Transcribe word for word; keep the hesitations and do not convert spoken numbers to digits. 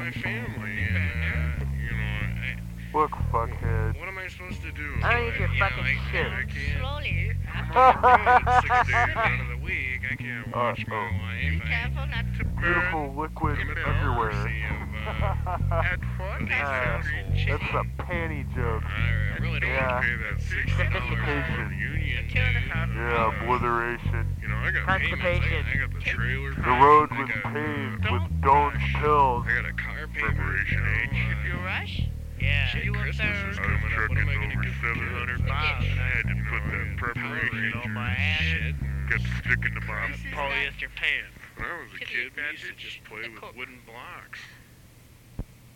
my family, and, uh, you know, I... Look, fuckhead. What am I supposed to do? I don't need your you fucking know, I, shit. I can't... Slowly. I'm on six days out of the week. I can't watch Uh, my oh. wife. Be careful not to burn. Beautiful liquid I'm at the underwear. mercy of, uh, At what? these Uh, assholes. That's a panty joke. I really don't Yeah. want to pay that sixty dollars Sophistication. for union Two and a dues. half. Yeah, Uh, obliteration. You know, I got payments. I, Constipation. I got the trailer. The road I was got, paved uh, with Doan's pills. I got a car payment. Preparation age. If you rush, Yeah. you will Christmas is burn. coming up. What am I going to do for seven hundred kids? miles, and I had to You put know, that and preparation Power on my Rangers ass. shit. Got to stick into my This is polyester pants. When I was a To the kid, we used to advantage just play of with Coke. wooden blocks.